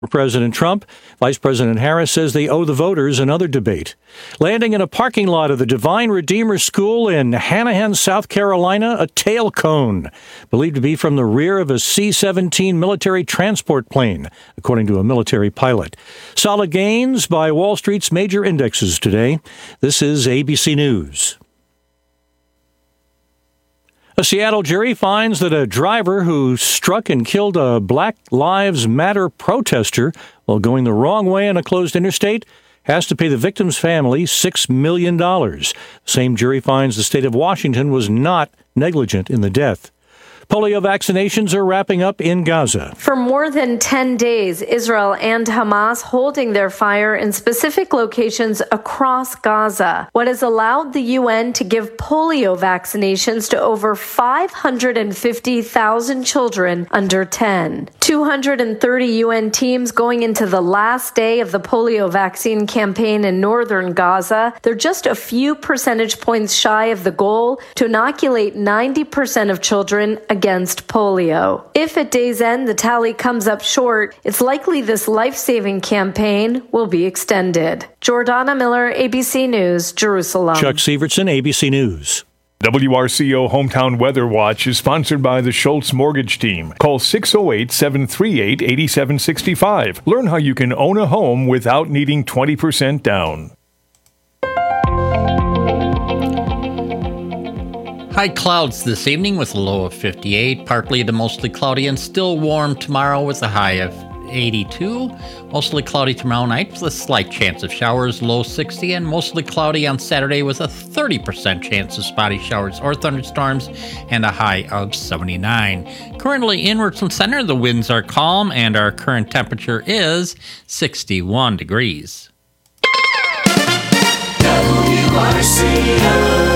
President Trump. Vice President Harris says they owe the voters another debate. Landing in a parking lot of the Divine Redeemer School in Hanahan, South Carolina, a tail cone, believed to be from the rear of a C-17 military transport plane, according to a military pilot. Solid gains by Wall Street's major indexes today. This is ABC News. A Seattle jury finds that a driver who struck and killed a Black Lives Matter protester while going the wrong way on a closed interstate has to pay the victim's family $6 million. The same jury finds the state of Washington was not negligent in the death. Polio vaccinations are wrapping up in Gaza. For more than 10 days, Israel and Hamas holding their fire in specific locations across Gaza, what has allowed the UN to give polio vaccinations to over 550,000 children under 10. 230 UN teams going into the last day of the polio vaccine campaign in northern Gaza. They're just a few percentage points shy of the goal to inoculate 90% of children against polio. If at day's end the tally comes up short, it's likely this life-saving campaign will be extended. Jordana Miller, ABC News, Jerusalem. Chuck Severson, ABC News. WRCO Hometown Weather Watch is sponsored by the Schultz Mortgage Team. Call 608-738-8765. Learn how you can own a home without needing 20% down. High clouds this evening with a low of 58, partly to mostly cloudy and still warm tomorrow with a high of 82. Mostly cloudy tomorrow night with a slight chance of showers, low 60, and mostly cloudy on Saturday with a 30% chance of spotty showers or thunderstorms and a high of 79. Currently in Richland Center, the winds are calm and our current temperature is 61 degrees. WRCO.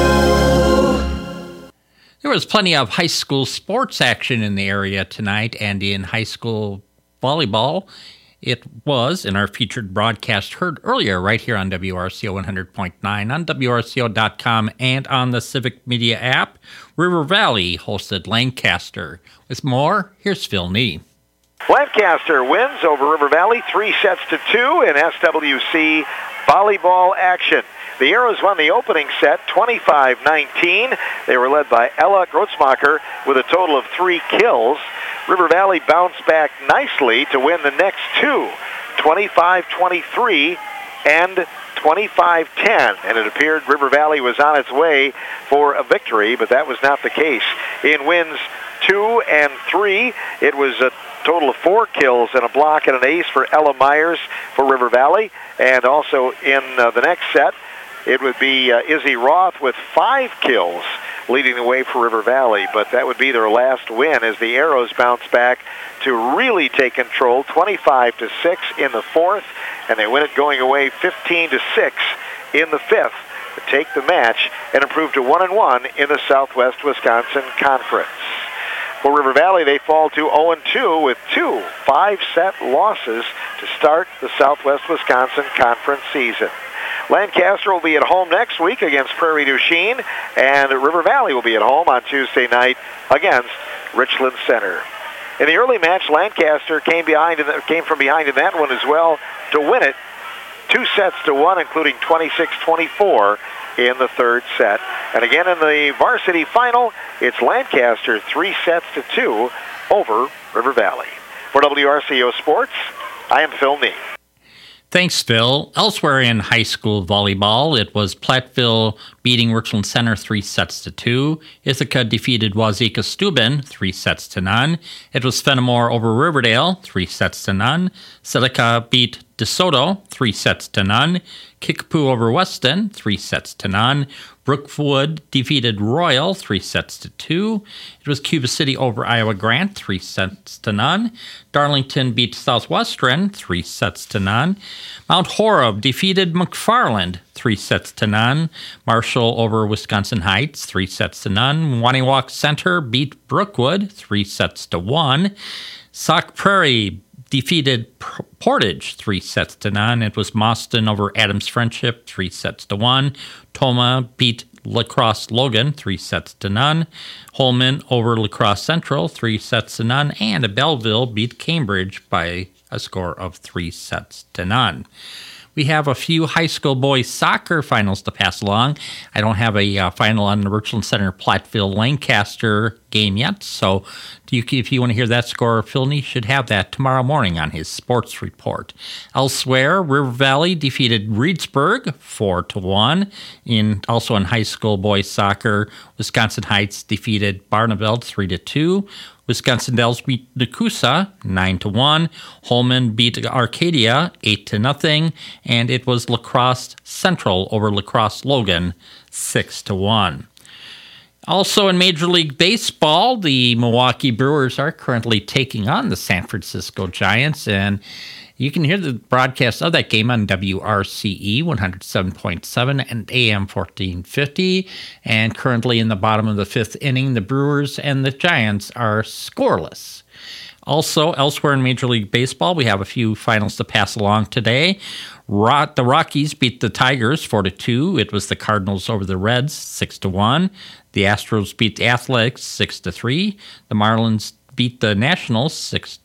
There was plenty of high school sports action in the area tonight, and in high school volleyball, it was in our featured broadcast heard earlier right here on WRCO 100.9, on WRCO.com, and on the Civic Media app. River Valley hosted Lancaster. With more, here's Phil Nee. Lancaster wins over River Valley 3-2 in SWC volleyball action. The Arrows won the opening set 25-19. They were led by Ella Grotzmacher with a total of 3 kills. River Valley bounced back nicely to win the next two, 25-23 and 25-10. And it appeared River Valley was on its way for a victory, but that was not the case. In wins 2 and 3, it was a total of 4 kills and a block and an ace for Ella Myers for River Valley. And also in the next set, it would be Izzy Roth with 5 kills leading the way for River Valley, but that would be their last win as the Arrows bounce back to really take control, 25-6 in the fourth, and they win it going away 15-6 in the fifth to take the match and improve to 1-1 in the Southwest Wisconsin Conference. For River Valley, they fall to 0-2 with 2 5-set losses to start the Southwest Wisconsin Conference season. Lancaster will be at home next week against Prairie du Chien, and River Valley will be at home on Tuesday night against Richland Center. In the early match, Lancaster came from behind in that one as well to win it 2-1, including 26-24 in the third set. And again in the varsity final, it's Lancaster 3-2 over River Valley. For WRCO Sports, I am Phil Nee. Thanks, Phil. Elsewhere in high school volleyball, it was Platteville beating Richland Center 3-2. Ithaca defeated Wazeeka Steuben 3-0. It was Fenimore over Riverdale 3-0. Seneca beat DeSoto 3-0. Kickapoo over Weston 3-0. Brookwood defeated Royal 3-2. It was Cuba City over Iowa Grant 3-0. Darlington beat Southwestern 3-0. Mount Horeb defeated McFarland 3-0. Marshall over Wisconsin Heights 3-0. Waniwak Center beat Brookwood 3-1. Sauk Prairie defeated Portage 3-0. It was Mauston over Adams Friendship 3-1. Toma beat La Crosse Logan 3-0. Holman over La Crosse Central 3-0. And Belleville beat Cambridge by a score of 3-0. We have a few high school boys soccer finals to pass along. I don't have a final on the Richland Center Platteville-Lancaster game yet, so if you want to hear that score, Philney should have that tomorrow morning on his sports report. Elsewhere, River Valley defeated Reedsburg 4-1. Also in high school boys soccer, Wisconsin Heights defeated Barneveld 3-2. Wisconsin Dells beat Nakusa 9-1. Holman beat Arcadia 8-0, and it was La Crosse Central over La Crosse Logan 6-1. Also in Major League Baseball, the Milwaukee Brewers are currently taking on the San Francisco Giants, and you can hear the broadcast of that game on WRCE 107.7 and AM 1450. And currently in the bottom of the fifth inning, the Brewers and the Giants are scoreless. Also, elsewhere in Major League Baseball, we have a few finals to pass along today. The Rockies beat the Tigers 4-2. It was the Cardinals over the Reds 6-1. The Astros beat the Athletics 6-3. The Marlins beat the Nationals 6-3.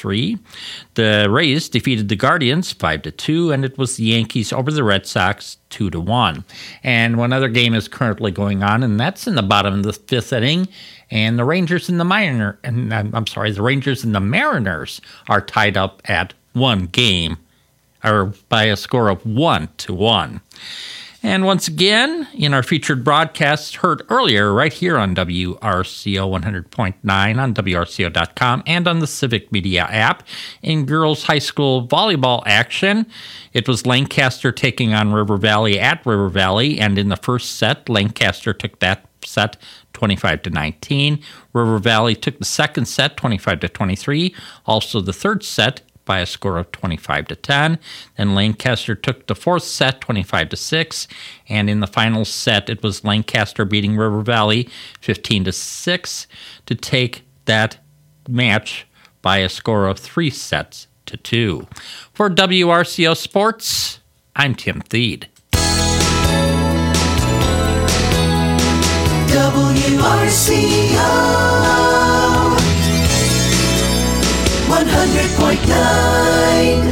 The Rays defeated the Guardians 5-2, and it was the Yankees over the Red Sox 2-1. And one other game is currently going on, and that's in the bottom of the fifth inning. And the Rangers and the Rangers and the Mariners are tied up at one game, or by a score of 1-1. And once again, in our featured broadcast heard earlier right here on WRCO 100.9 on WRCO.com and on the Civic Media app, in girls high school volleyball action, it was Lancaster taking on River Valley at River Valley, and in the first set, Lancaster took that set 25-19. River Valley took the second set 25-23. Also the third set by a score of 25-10. Then Lancaster took the fourth set 25-6, and in the final set it was Lancaster beating River Valley 15-6 to take that match by a score of 3-2. For WRCO Sports, I'm Tim Thede. WRCO 100.9.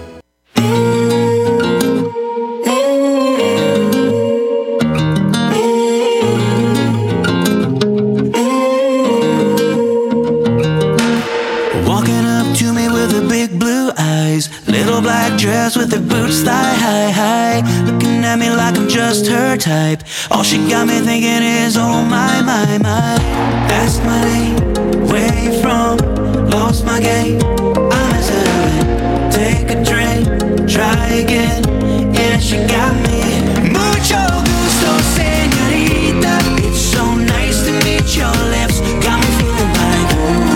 Walking up to me with her big blue eyes, little black dress with her boots thigh high, looking at me like I'm just her type. All she got me thinking is, oh my, my, my. Ask my name, where you from? Lost my game, I'm hesitant. Take a drink, try again. Yeah, she got me. Mucho gusto, señorita. It's so nice to meet your lips. Got me feeling like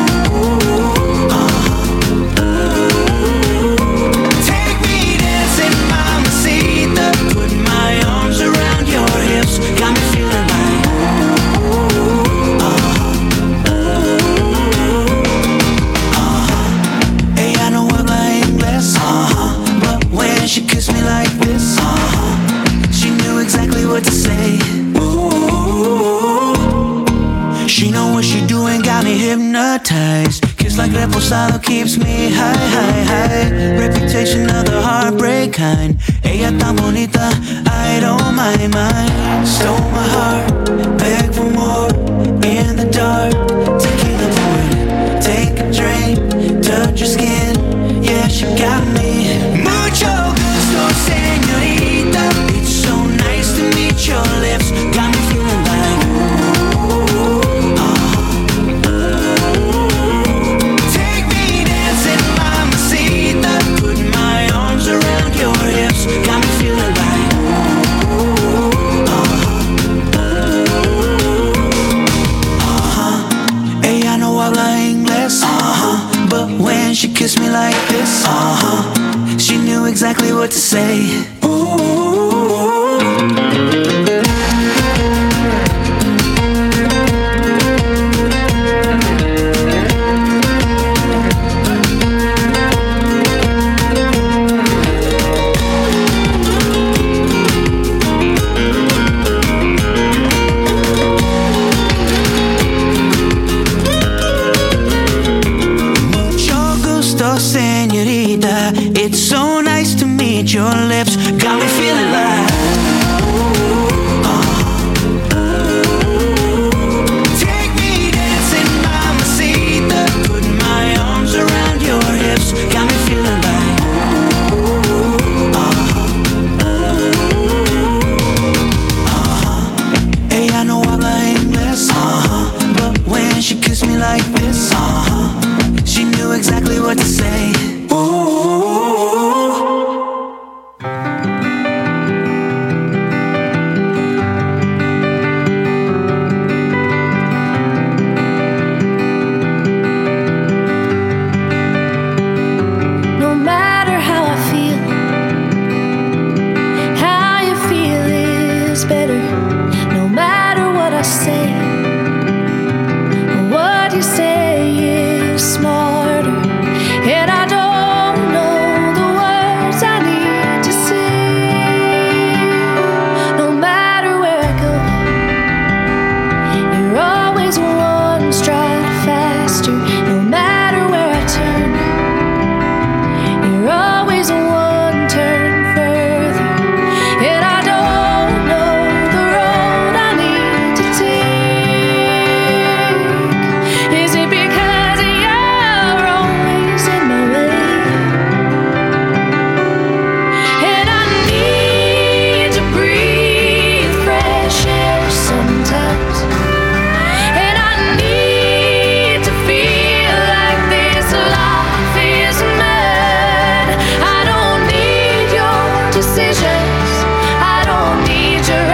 take me dancing, mamacita. Put my arms around your hips. Got me feeling like she kissed me like this, she knew exactly what to say. Ooh, she know what she doing, got me hypnotized. Kiss like reposado keeps me high, high, high. Reputation of the heartbreak kind. Ella tan bonita, I don't mind, mind. Stole my heart, beg for more. In the dark, tequila pouring. Take a drink, touch your skin. Yeah, she got me. Mucho gusto, señorita. It's so nice to meet your lips. Got me feeling like take me dancing, mamacita. Put my arms around your hips. Got me feeling like ella no habla inglés, but when she kissed me like this, she knew exactly what to say. Señorita, It's so nice to meet your lips. Got me feeling like take me dancing, mamacita. Put my arms around your hips. Got me feeling like Hey, I know I blameless, but when she kissed me like this, she knew exactly what to say. Ooh. No matter how I feel, how you feel is better. No matter what I say, what you say is smarter. And I don't know the words I need to say. No matter where I go, you're always one stride faster. No matter where I turn, you're always one turn further. And I don't know the road I need to take. Is it because you're always in my way? And I need to breathe fresh air sometimes. And I need to feel like this life is mine. I don't need your decisions. I don't need your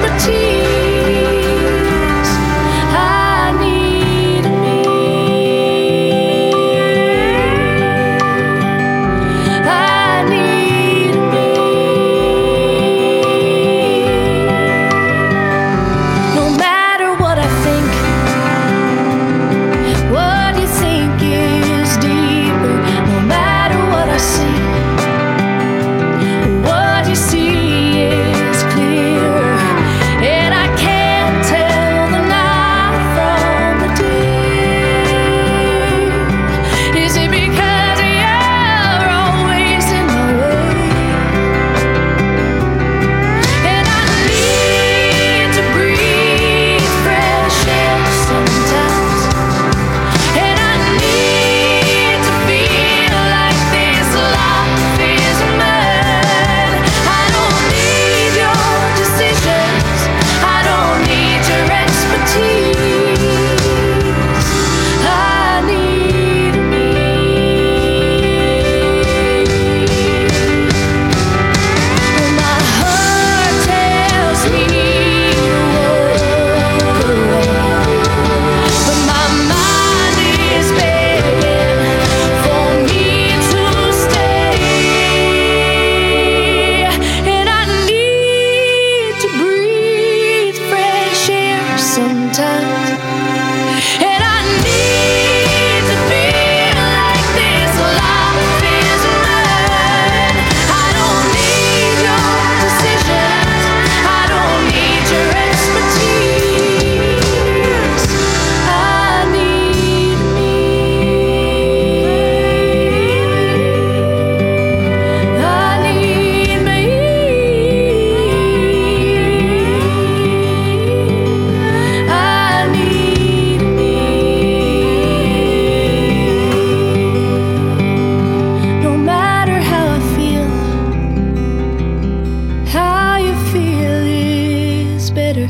expertise. I need me. I need me. No matter what I think, what you think is deeper. No matter what I see, what you see is clearer. And I can't tell the night from the day. Is it because you're always in my way? And I need to breathe fresh air sometimes. And I need to feel like this life is mine. I don't need your decisions. I don't need your expertise. I need me. My heart tells me to walk away, but my mind is begging for me to stay. And I need to breathe fresh air sometimes. And I need to feel like this life is mine. I don't need your decisions. I don't need your expertise. I need me. I need me. I need me. No matter how I feel, how you feel is better.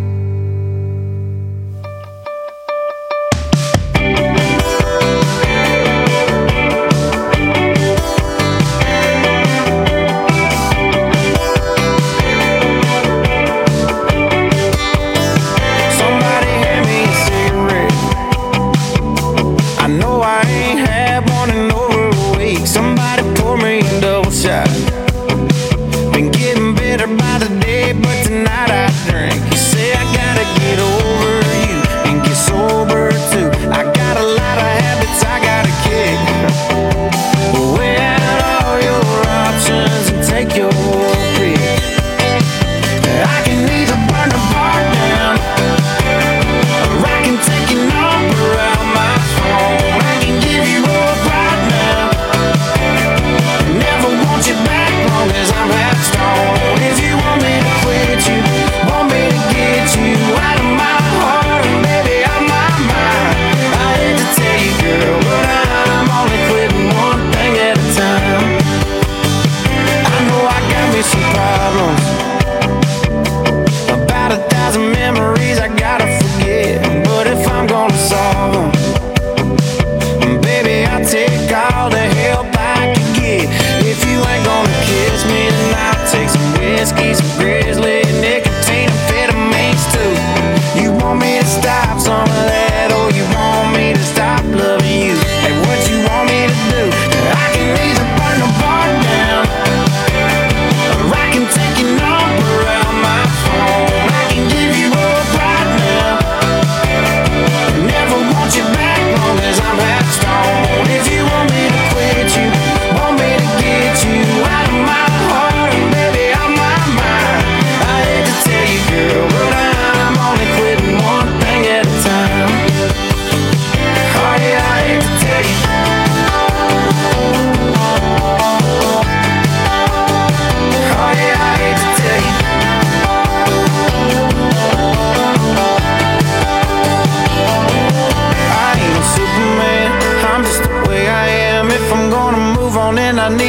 Somebody hand me a cigarette. I know I ain't had one in over a week. Somebody pour me a double shot. Been getting better by the day, but tonight I drink. You say I gotta get over you and get sober too. I got a lot of habits I gotta kick. Weigh out all your options and take your pick. I can either burn the bar down, or I can take your number out my phone. I can give you up right now. Never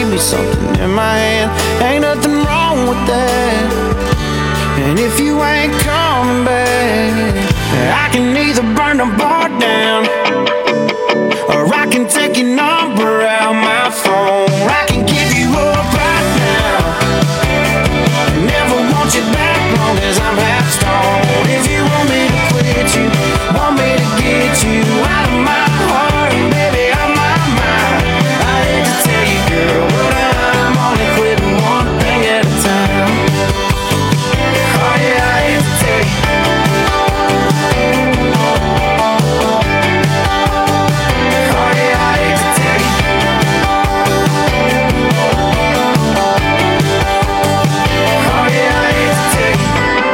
me something in my hand. Ain't nothing wrong with that. And if you ain't coming back, I can either burn the bar down, or I can take your number out my phone. I can give you up right now, never want you back long as I'm half stoned. If you want me to quit you, want me to get you out of my heart, baby, out my mind. I hate to tell you, girl, but I'm only quitting one thing at a time. Oh yeah, I hate to tell you. Oh yeah, I hate to tell you. Oh yeah, I hate to tell you.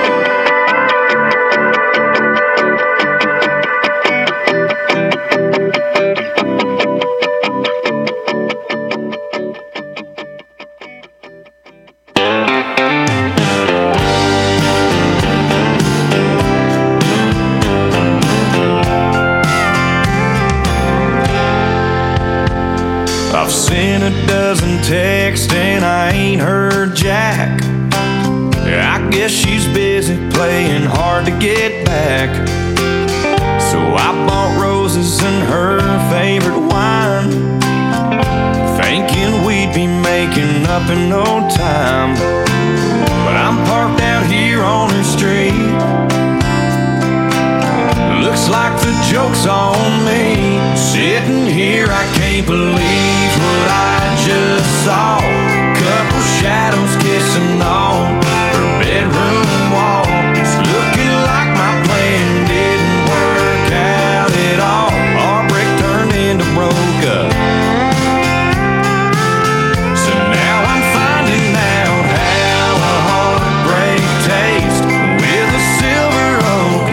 I've sent a dozen texts and I ain't heard jack. I guess she's busy playing hard to get back. So I bought roses and her favorite wine, thinking we'd be making up in no time. But I'm parked out here on her street. Looks like the joke's on me. Sitting here, I can't believe what I just saw. Couple shadows kissing on her bedroom wall. It's looking like my plan didn't work out at all. Our break turned into broke up. So now I'm finding out how a heartbreak tastes with a Silver Oak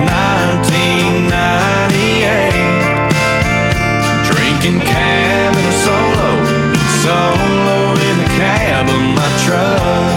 1998. Drinking cab in a solo in the cab of my truck.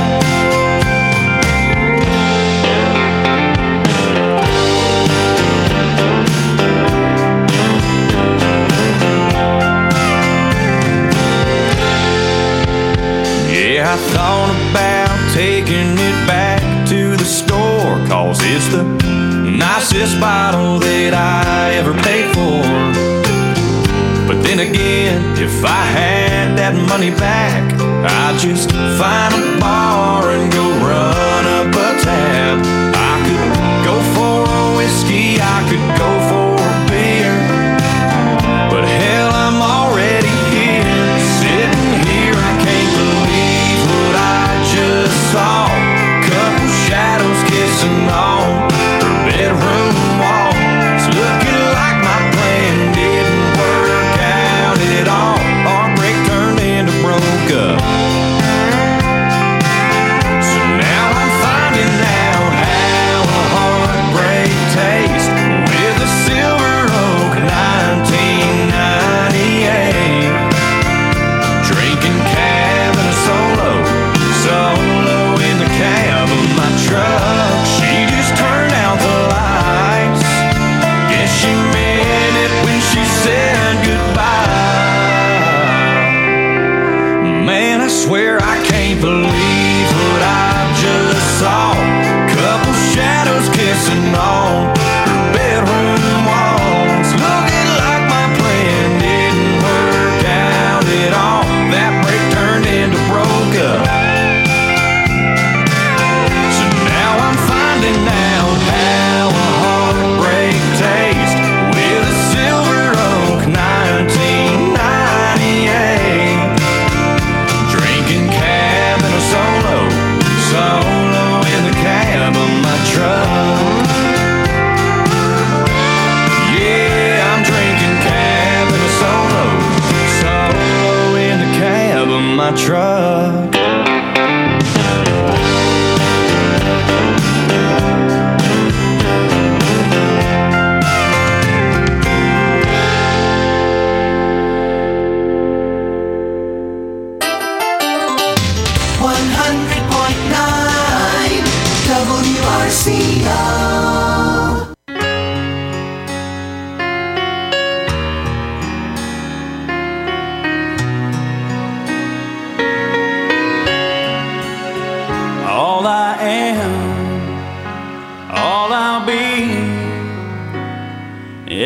Yeah, I thought about taking it back to the store, 'cause it's the nicest bottle that I ever paid for. But then again, if I had that money back, I'd just find a bar and go run up a tab. I could go for a whiskey, I could go for a beer, but hell, I'm already here. Sitting here, I can't believe what I just saw. Couple shadows kissing on her bedroom wall. It's looking like my plan didn't work out at all. Our break turned into broke up. So now I'm finding out how a heartbreak tastes with a Silver Oak 1998. Drinking cab and a solo in the cab of my truck. She just turned out the lights. Guess she meant it when she said goodbye. Man, I swear I can't believe what I just saw. Couple shadows kissing on her bedroom walls. Looking like my plan didn't work out at all. That break turned into broke up. So now I'm finding out how a heartbreak tastes with a Silver Oak 1998. Drinking cab and a solo in the cab of my truck. Yeah, I'm drinking cab and a solo in the cab of my truck. WRCO.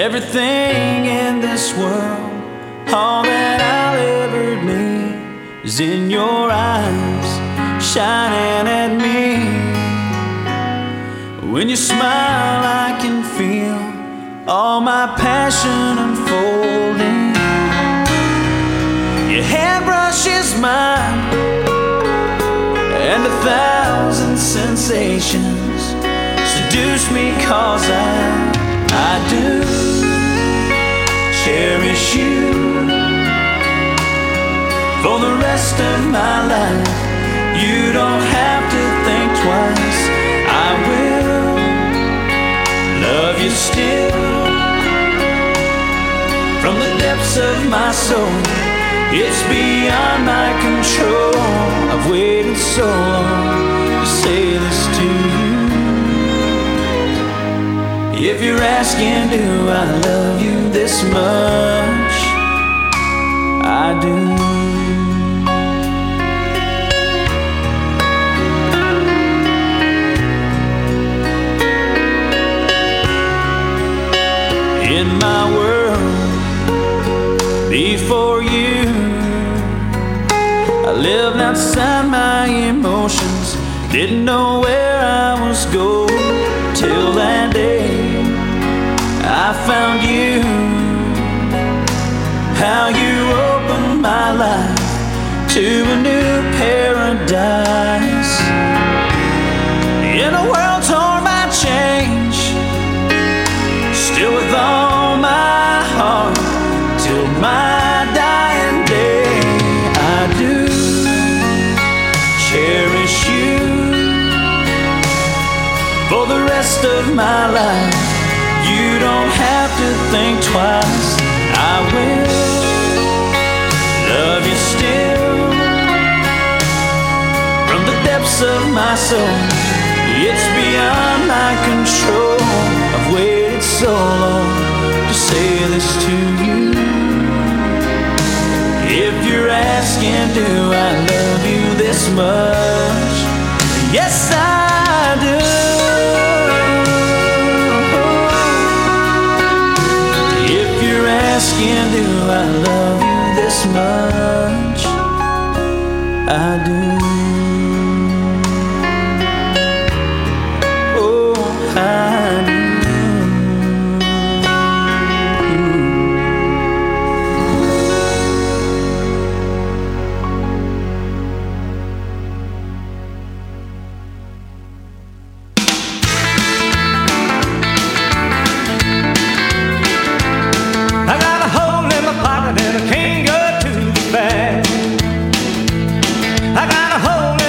Everything in this world, all that I'll ever need, is in your eyes, shining at me. When you smile, I can feel all my passion unfolding. Your hand brushes mine, and 1,000 sensations seduce me, 'cause I do cherish you for the rest of my life. You don't have to think twice. I will love you still from the depths of my soul. It's beyond my control. I've waited so long to say this to you. If you're asking, do I love you this much? I do. In my world before you, I lived outside my emotions, didn't know where I was going till that day I found you. How you opened my life to a new paradise. In a world torn by change, still with all my heart till my dying day, I do cherish you for the rest of my life. You don't have to think twice. I will love you still from the depths of my soul. It's beyond my control. I've waited so long to say this to you. If you're asking, do I love you this much? Yes, I do. If you're asking, do I love you this much? I do. Oh, I do. I got a hole in my pocket and I can't go to the bank. I got a hole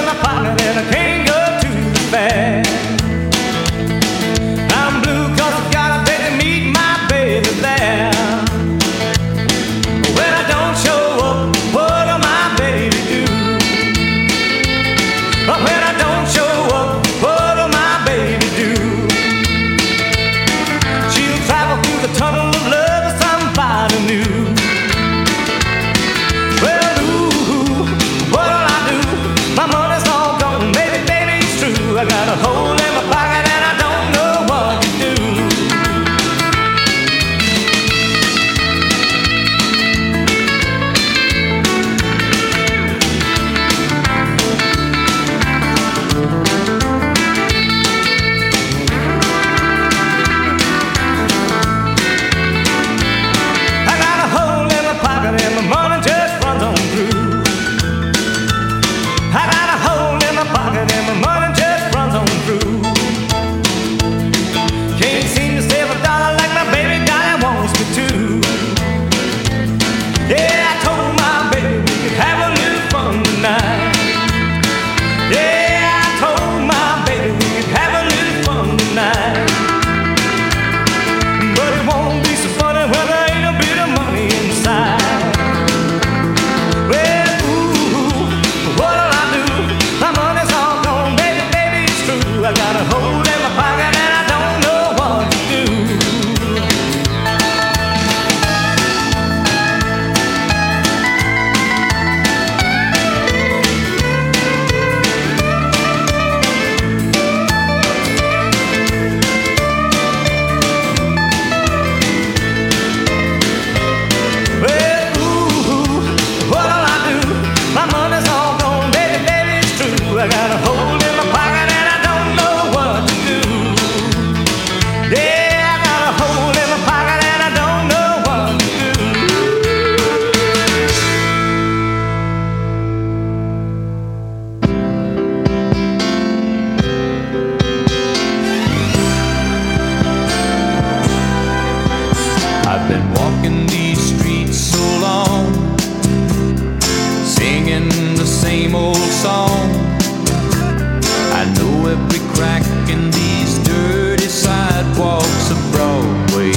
same old song. I know every crack in these dirty sidewalks of Broadway,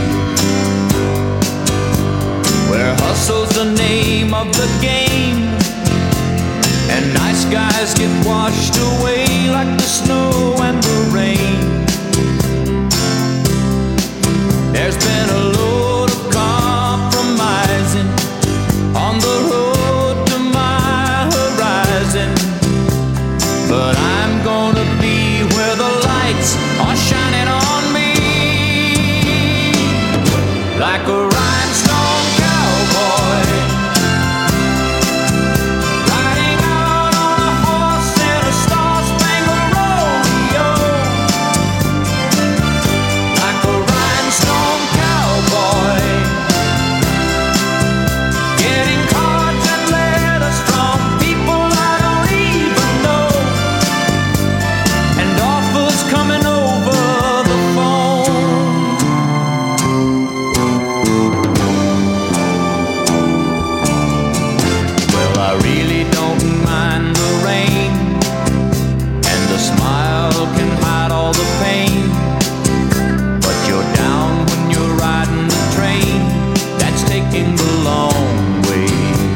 where hustle's the name of the game, and nice guys get washed away like the snow and the rain. There's been a load of compromising on the road to my horizon, but I'm gonna be where the lights are shining on me, like a rhinestone cowboy, riding out on a horse in a star-spangled rodeo, like a rhinestone cowboy, getting cards and letters from people I don't even know, and offers coming over the phone. Well, I really don't mind the rain, and the smile can hide all the pain, but you're down when you're riding the train that's taking the long way.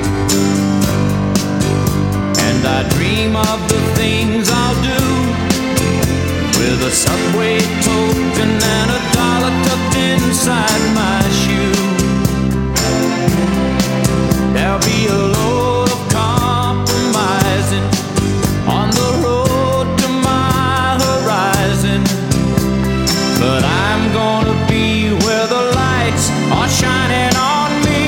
And I dream of the things I'll do with a subway token and a dollar tucked inside my shoe. There'll be a load of compromising on the road to my horizon, but I'm gonna be where the lights are shining on me,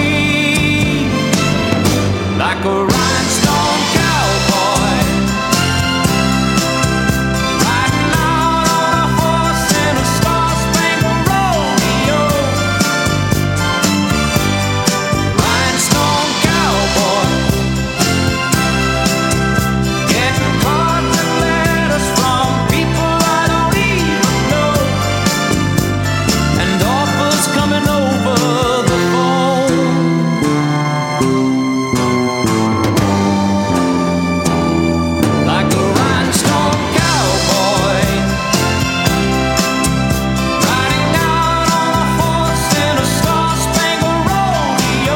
like a rhinestone cowboy, riding out on a horse in a star-spangled rodeo, rhinestone cowboy, getting cards and letters from people I don't even know, and offers coming over the phone. Like a rhinestone cowboy, riding out on a horse in a star-spangled rodeo,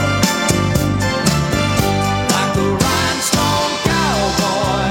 like a rhinestone cowboy,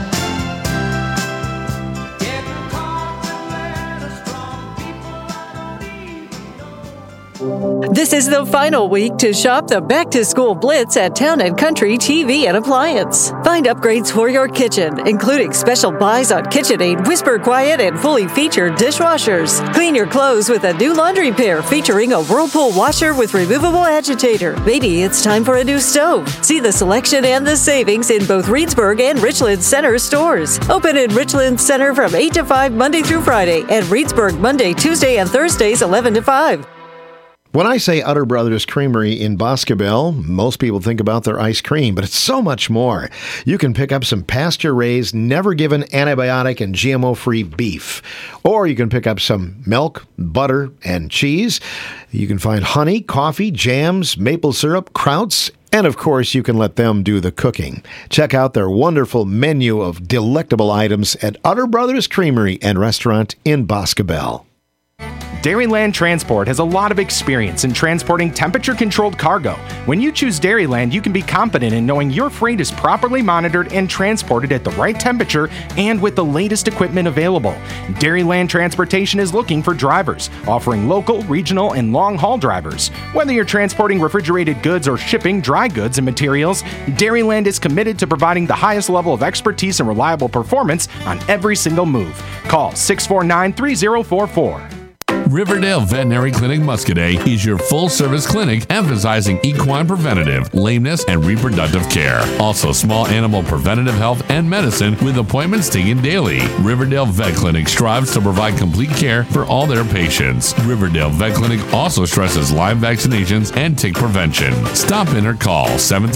getting cards and letters from people I don't even know. This is the final week to shop the Back to School Blitz at Town & Country TV and Appliance. Find upgrades for your kitchen, including special buys on KitchenAid, Whisper Quiet, and fully featured dishwashers. Clean your clothes with a new laundry pair featuring a Whirlpool washer with removable agitator. Maybe it's time for a new stove. See the selection and the savings in both Reedsburg and Richland Center stores. Open in Richland Center from 8 to 5 Monday through Friday, and Reedsburg Monday, Tuesday, and Thursdays 11 to 5. When I say Utter Brothers Creamery in Boscobel, most people think about their ice cream, but it's so much more. You can pick up some pasture-raised, never-given antibiotic and GMO-free beef. Or you can pick up some milk, butter, and cheese. You can find honey, coffee, jams, maple syrup, krauts, and of course, you can let them do the cooking. Check out their wonderful menu of delectable items at Utter Brothers Creamery and Restaurant in Boscobel. Dairyland Transport has a lot of experience in transporting temperature-controlled cargo. When you choose Dairyland, you can be confident in knowing your freight is properly monitored and transported at the right temperature and with the latest equipment available. Dairyland Transportation is looking for drivers, offering local, regional, and long-haul drivers. Whether you're transporting refrigerated goods or shipping dry goods and materials, Dairyland is committed to providing the highest level of expertise and reliable performance on every single move. Call 649-3044. Riverdale Veterinary Clinic Muscadet is your full-service clinic emphasizing equine preventative, lameness, and reproductive care. Also, small animal preventative health and medicine with appointments taken daily. Riverdale Vet Clinic strives to provide complete care for all their patients. Riverdale Vet Clinic also stresses live vaccinations and tick prevention. Stop in or call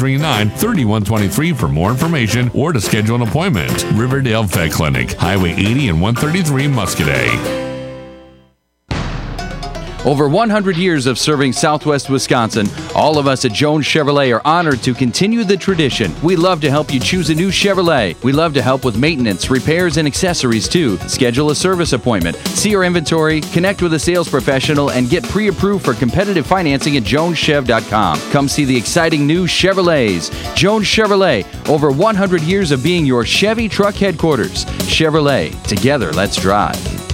739-3123 for more information or to schedule an appointment. Riverdale Vet Clinic, Highway 80 and 133 Muscadet. Over 100 years of serving Southwest Wisconsin, all of us at Jones Chevrolet are honored to continue the tradition. We love to help you choose a new Chevrolet. We love to help with maintenance, repairs, and accessories too. Schedule a service appointment, see our inventory, connect with a sales professional, and get pre-approved for competitive financing at joneschev.com. Come see the exciting new Chevrolets. Jones Chevrolet, over 100 years of being your Chevy truck headquarters. Chevrolet, together let's drive.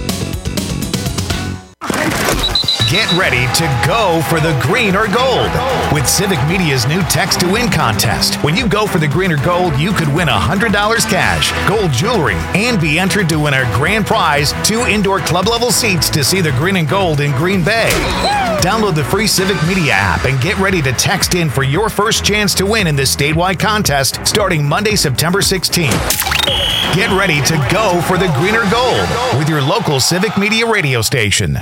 Get ready to go for the green or gold with Civic Media's new Text to Win contest. When you go for the green or gold, you could win $100 cash, gold jewelry, and be entered to win our grand prize, 2 indoor club level seats to see the green and gold in Green Bay. Download the free Civic Media app and get ready to text in for your first chance to win in this statewide contest starting Monday, September 16th. Get ready to go for the green or gold with your local Civic Media radio station.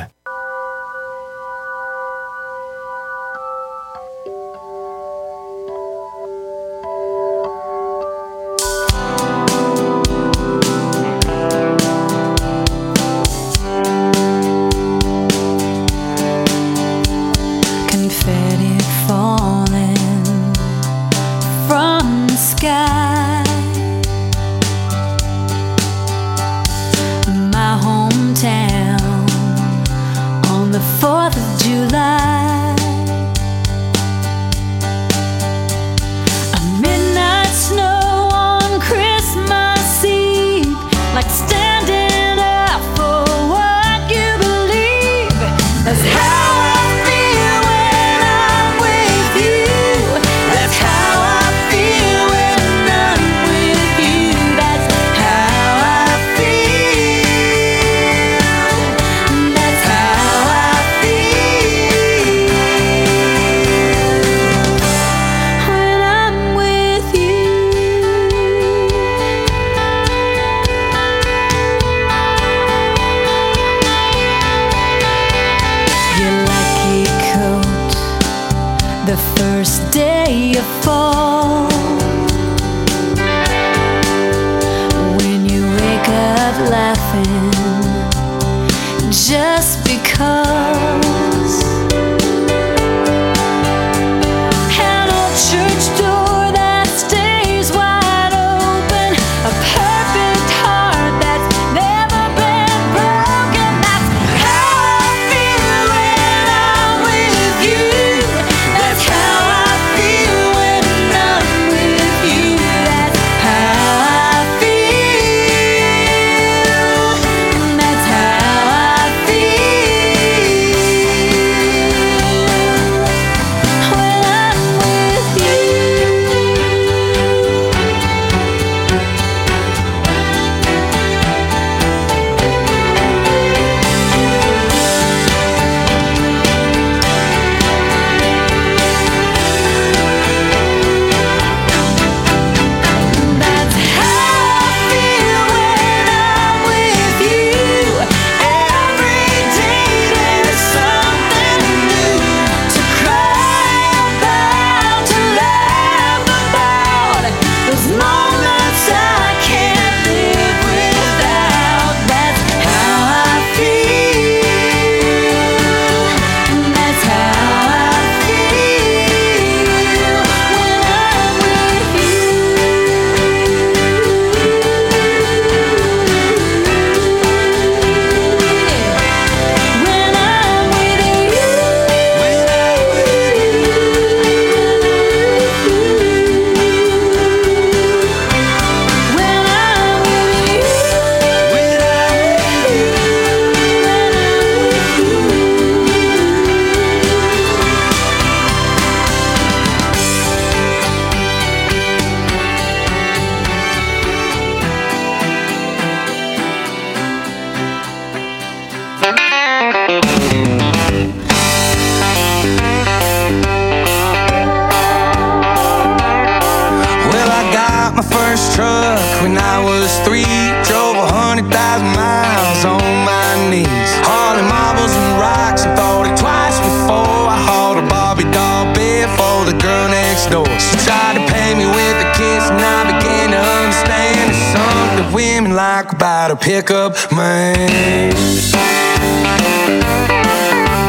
first truck when I was 3. Drove 100,000 miles on my knees, hauling marbles and rocks, and thought it twice before I hauled a Barbie doll bed for the girl next door. She tried to pay me with a kiss, and I began to understand there's something women like about a pickup man. When I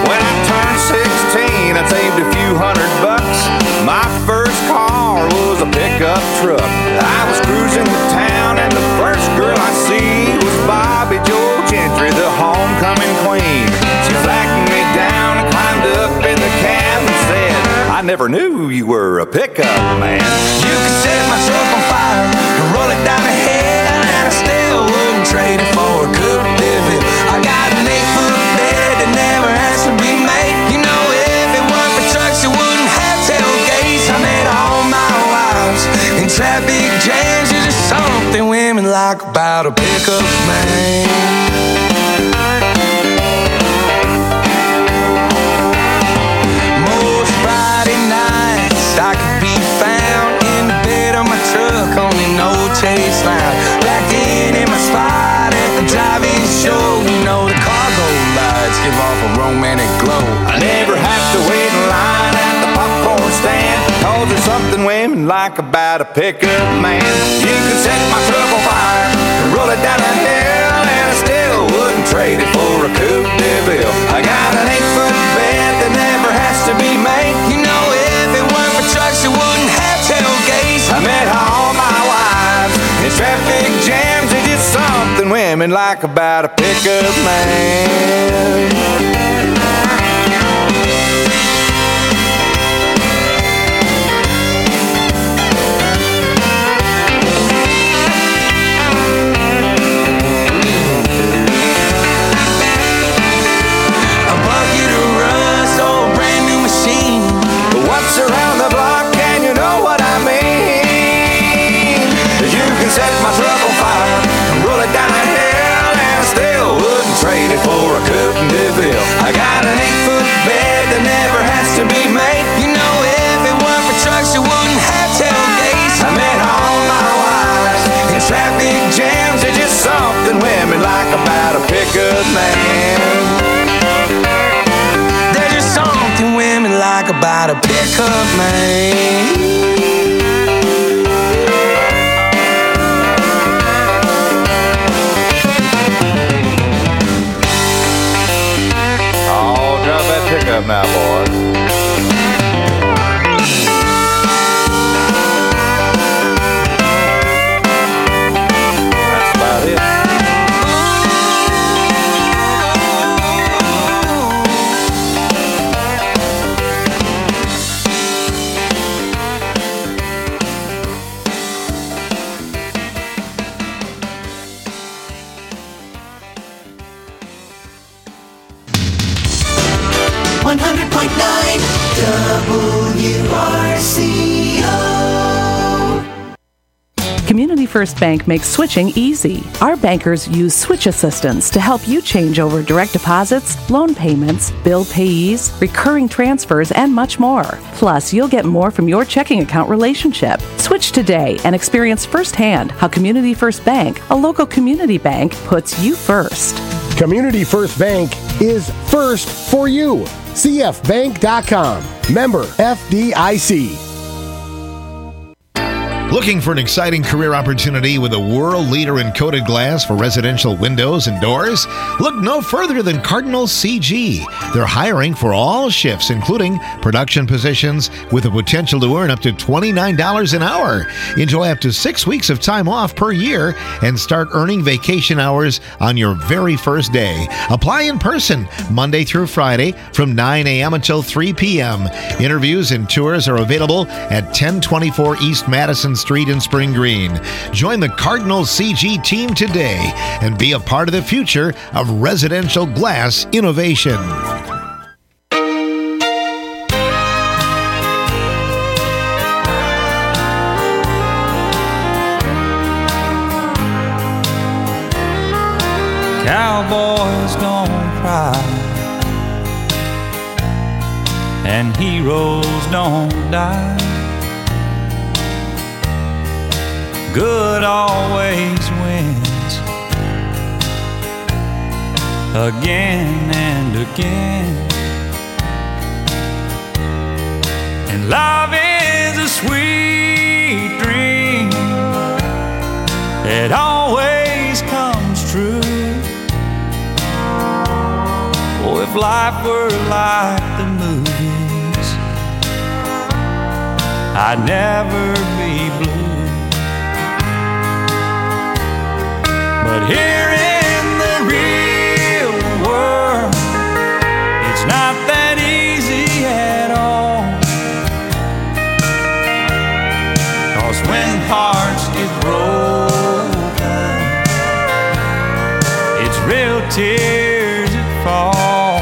turned 16, I saved a few $100. My first car was a pickup truck. I was cruising the town, and the first girl I seen was Bobby Joe Gentry, the homecoming queen. She flagged me down and climbed up in the cab and said, I never knew you were a pickup man. You could set my truck on fire and roll it down the hill, and I still wouldn't trade it for a Coupe de Ville. I got an 8-foot bed that never has to be made. You know, if it weren't for trucks, it wouldn't have tailgates. I met all my wives in traffic jams. There's just something women like about a pickup man. Most Friday nights I could be found in the bed of my truck on an old chase line, back in my spot at the drive-in show. You know, the cargo lights give off a romantic glow. I never have to wait in line at the popcorn stand, 'cause there's something women like about a pickup man. You can set my truck on fire and roll it down a hill, and I still wouldn't trade it for a Coupe de Ville. I got an 8-foot bed that never has to be made. You know, if it weren't for trucks, it wouldn't have tailgates. I met all my wives in traffic jams. There's just something women like about a pickup man. Around the block, and you know what I mean. You can set my truck on fire and roll it down a hill, and I still wouldn't trade it for a Coupe de Ville. I got an 8-foot bed that never has to be made. You know, if it weren't for trucks, it wouldn't have tailgates. I met all my wives in traffic jams. There's just something women like about a pickup man. Women like about a pickup man. Oh, drop that pickup now, boys. That's about it. Community First Bank makes switching easy. Our bankers use switch assistance to help you change over direct deposits, loan payments, bill payees, recurring transfers, and much more. Plus, you'll get more from your checking account relationship. Switch today and experience firsthand how Community First Bank, a local community bank, puts you first. Community First Bank is first for you. CFBank.com. Member FDIC. Looking for an exciting career opportunity with a world leader in coated glass for residential windows and doors? Look no further than Cardinal CG. They're hiring for all shifts, including production positions, with the potential to earn up to $29 an hour. Enjoy up to 6 weeks of time off per year and start earning vacation hours on your very first day. Apply in person Monday through Friday from 9 a.m. until 3 p.m. Interviews and tours are available at 1024 East Madison Street in Spring Green. Join the Cardinal CG team today and be a part of the future of residential glass innovation. Cowboys don't cry and heroes don't die. Good always wins again and again. And love is a sweet dream that always comes true. Oh, if if life were like the movies, I'd never be blue. But here in the real world, it's not that easy at all. 'Cause when hearts get broken, it's real tears that fall.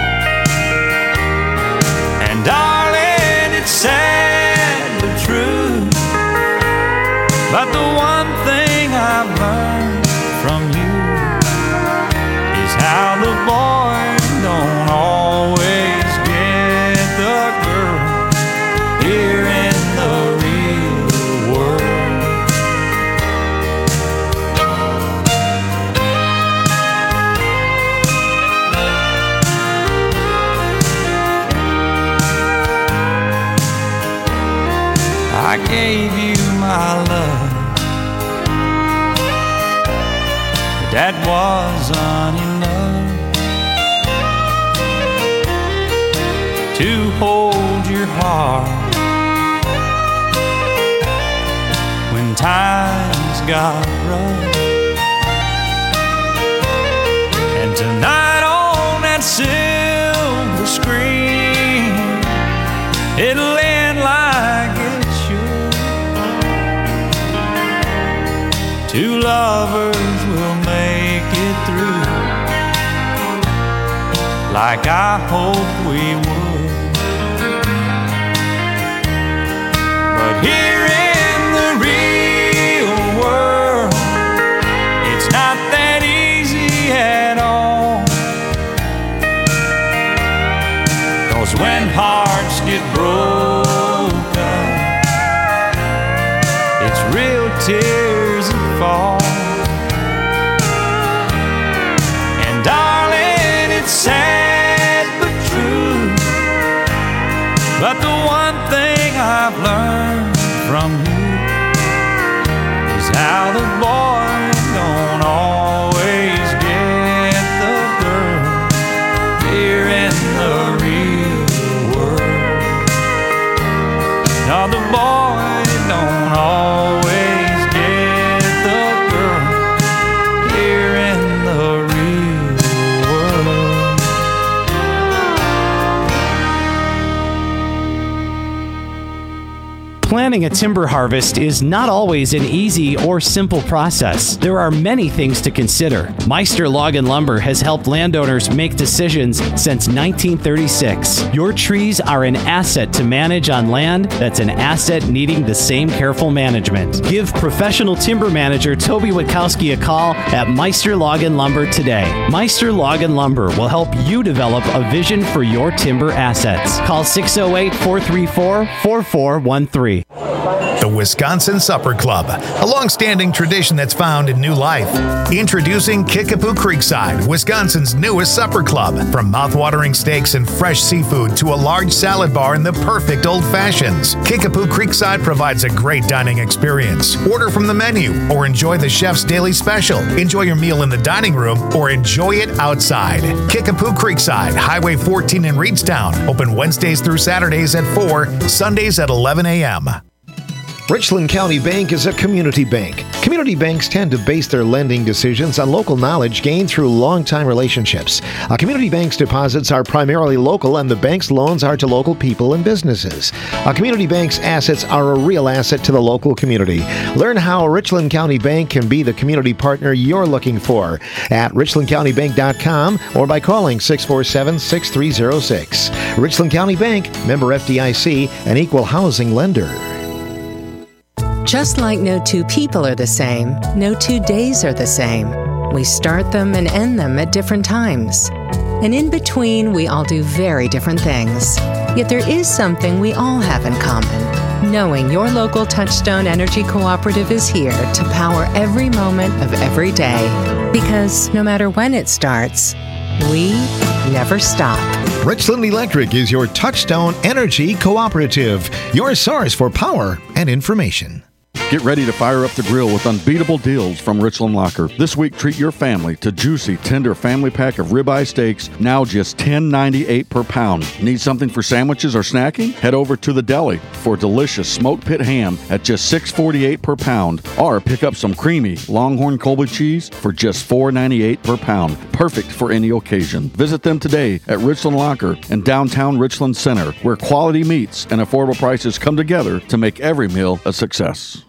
And darling, it's sad but true, but the one thing I've learned from you is how the boy don't always get the girl here in the real world. I gave you my love, but that wasn't enough to hold your heart when times got rough. And tonight on that silver screen, it'll end like it should. Two lovers will make it through, like I hoped we would. But here in the real world, it's not that easy at all. 'Cause when hearts get broken, it's real tears that fall. And darling, it's sad but true, but the one thing I've learned from you is how the boy don't always get the girl here in the real world. Now the boy don't always get the girl here in the real world. Planning a timber harvest is not always an easy or simple process. There are many things to consider. Meister Log and Lumber has helped landowners make decisions since 1936. Your trees are an asset to manage on land that's an asset needing the same careful management. Give professional timber manager Toby Witkowski a call at Meister Log and Lumber today. Meister Log and Lumber will help you develop a vision for your timber assets. Call 608-434-4413. The Wisconsin Supper Club, a long-standing tradition that's found in new life. Introducing Kickapoo Creekside, Wisconsin's newest supper club. From mouth-watering steaks and fresh seafood to a large salad bar and the perfect old fashions, Kickapoo Creekside provides a great dining experience. Order from the menu or enjoy the chef's daily special. Enjoy your meal in the dining room or enjoy it outside. Kickapoo Creekside, Highway 14 in Reedstown. Open Wednesdays through Saturdays at 4, Sundays at 11 a.m. Richland County Bank is a community bank. Community banks tend to base their lending decisions on local knowledge gained through long-time relationships. A community bank's deposits are primarily local, and the bank's loans are to local people and businesses. A community bank's assets are a real asset to the local community. Learn how Richland County Bank can be the community partner you're looking for at richlandcountybank.com or by calling 647-6306. Richland County Bank, member FDIC, an equal housing lender. Just like no two people are the same, no 2 days are the same. We start them and end them at different times. And in between, we all do very different things. Yet there is something we all have in common. Knowing your local Touchstone Energy Cooperative is here to power every moment of every day. Because no matter when it starts, we never stop. Richland Electric is your Touchstone Energy Cooperative, your source for power and information. Get ready to fire up the grill with unbeatable deals from Richland Locker. This week, treat your family to juicy, tender family pack of ribeye steaks, now just $10.98 per pound. Need something for sandwiches or snacking? Head over to the deli for delicious smoked pit ham at just $6.48 per pound, or pick up some creamy Longhorn Colby cheese for just $4.98 per pound. Perfect for any occasion. Visit them today at Richland Locker in downtown Richland Center, where quality meats and affordable prices come together to make every meal a success.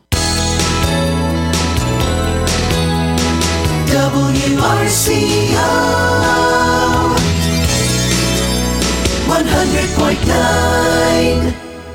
WRCO 100.9.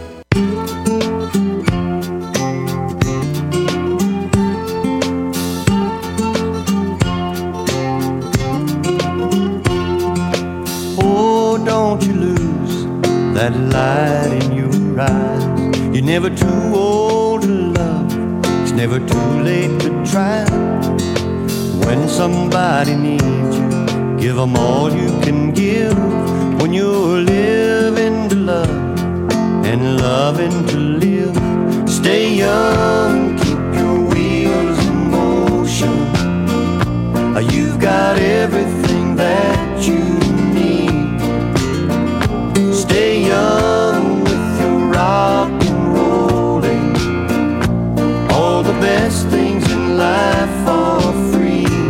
Oh, don't you lose that light in your eyes. You're never too old to love. It's never too late to try. When somebody needs you, give them all you can give. When you're living to love and loving to live, stay young, keep your wheels in motion. You've got everything that you need. Stay young with your rock and rolling. All the best things in life are free.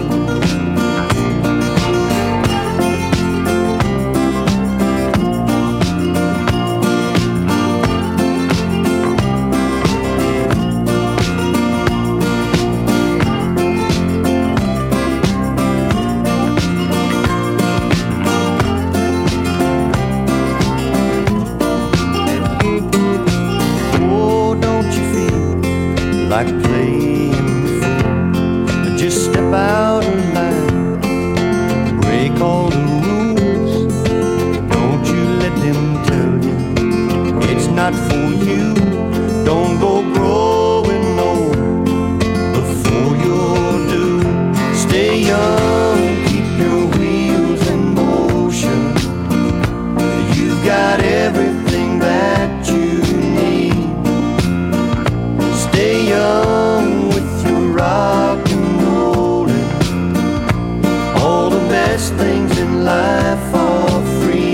Like playing before, just step out of line, break all the rules. Don't you let them tell you it's not for you. Don't go growing old before you're due. Stay young, keep your wheels in motion. You've got everything that you need. Stay young with your rock and rollin'. All the best things in life are free.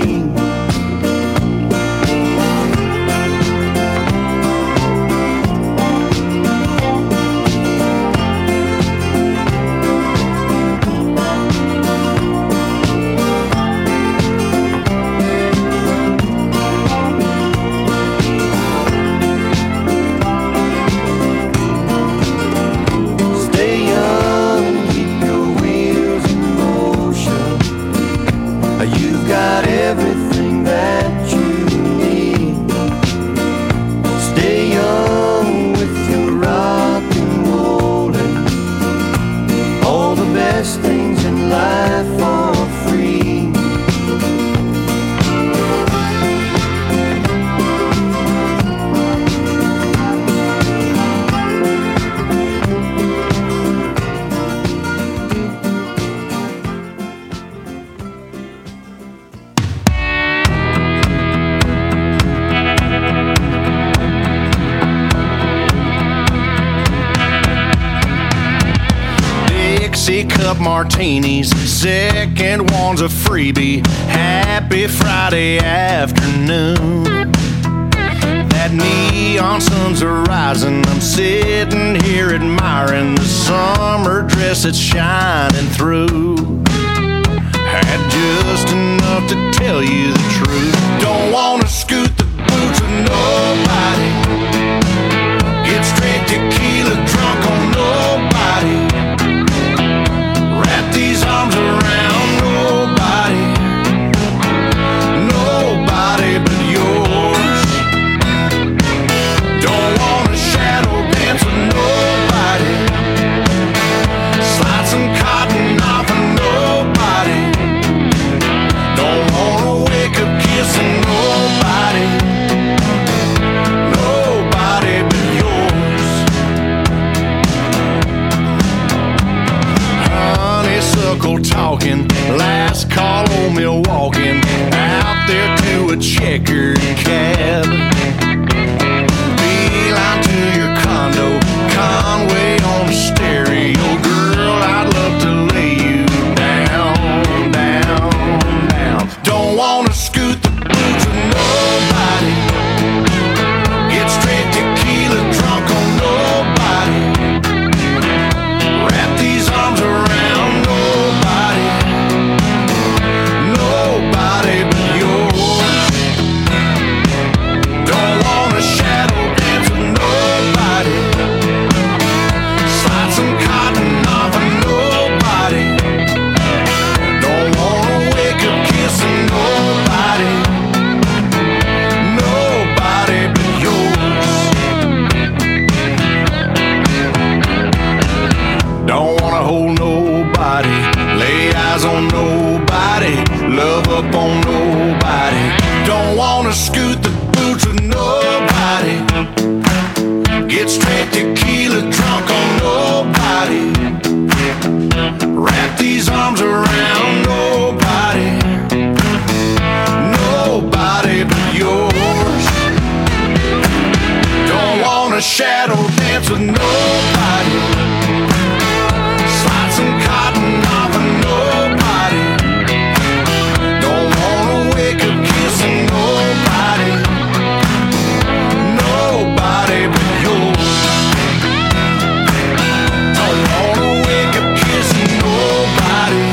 You've got everything that you need. Stay young with your rock and rollin'. All the best things in life are free. Cup martinis, second one's a freebie. Happy Friday afternoon. That neon sun's rising. I'm sitting here admiring the summer dress that's shining through. Had just enough to tell you the truth. Don't wanna scoot the boots of nobody. Get straight tequila drunk on nobody. Wrap these arms around nobody, nobody but yours. Don't wanna shadow dance with nobody. Slide some cotton off of nobody. Don't wanna wake up kissing nobody, nobody but yours. Honeysuckle talking, last call on Milwaukee, out there to a checkered cab. Beeline to your condo, Don't wanna hold nobody, lay eyes on nobody, love up on nobody. Don't wanna scoot the boots with nobody, get straight tequila drunk on nobody, wrap these arms around nobody, nobody but yours. Don't wanna shadow dance with nobody, slide some cotton off of nobody. Don't wanna wake up kissing nobody, nobody but yours. Don't wanna wake up kissing nobody,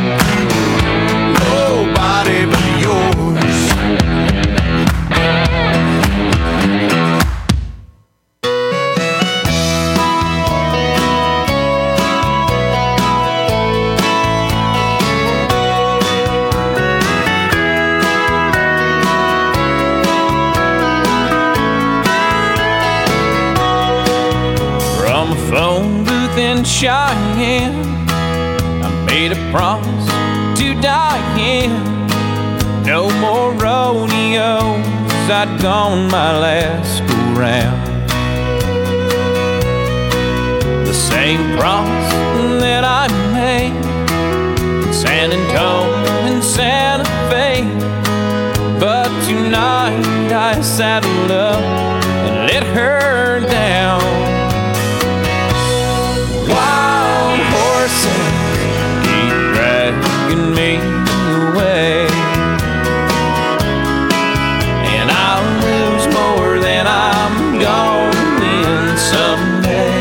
nobody but yours. From a phone booth in Cheyenne, I made a promise to Diane. No more rodeos, I'd gone my last go round. The same promise that I made in San Antonio and Santa Fe. But tonight I saddled up and let her down. Wild horses keep dragging me away, and I'll lose more than I'm gonna win someday.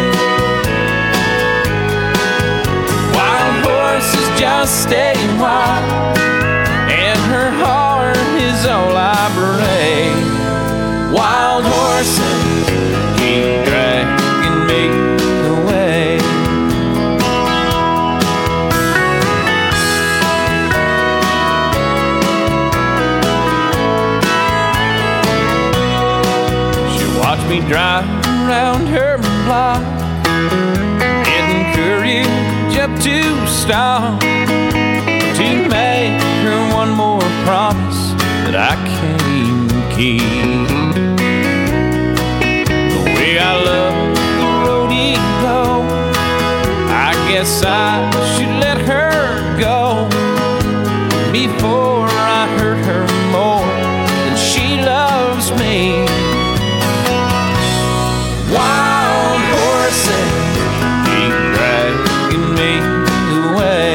Wild horses just stay wild, and her heart is all I pray. Wild horses keep dragging me away. She watched me drive around her block, getting courage up to stop, to make her one more promise that I can't keep. The way I love the rodeo, I guess I should let her go before I hurt her more than she loves me. Wild horses keep dragging me away,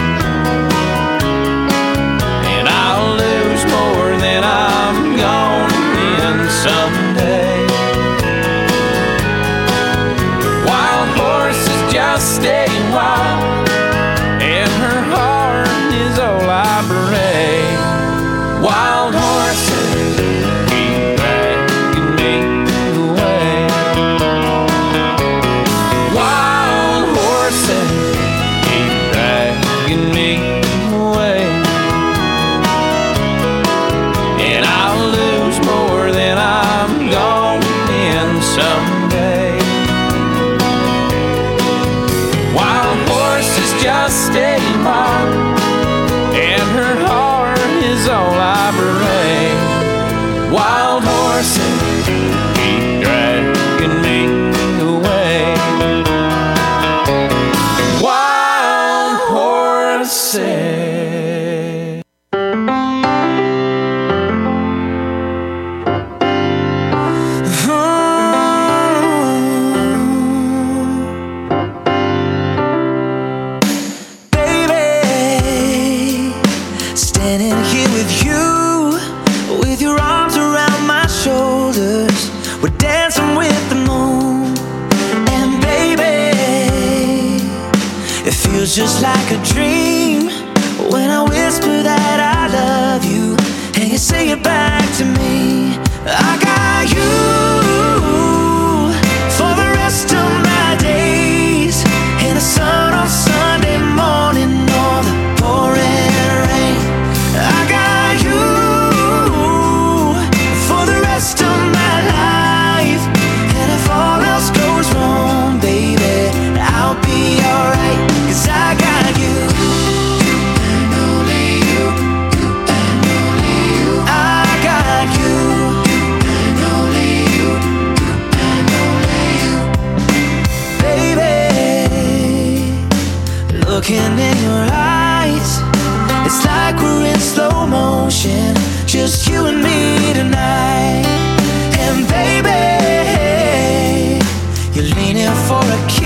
and I'll lose more than I'm gonna win someday. Wild horses just stay wild, and her heart is all I pray. Wild horses keep dragging me away. Wild horses keep dragging me away, and I'll lose more than I'm gonna win someday. Wild horses just stay wild, and her heart is all I pray. Wild horses keep dragging me away. Wild horses. Baby, standing here with you, with your arms around my shoulders, we're dancing with the moon. And baby, it feels just like a dream when I whisper that I love you, and you say it back to me. I got you for the rest of my days, in the sun on Sunday morning or the pouring rain. I got you for the rest of my life, and if all else goes wrong, baby, I'll be alright. looking in your eyes, it's like we're in slow motion, just you and me tonight. And baby, you're leaning for a kiss.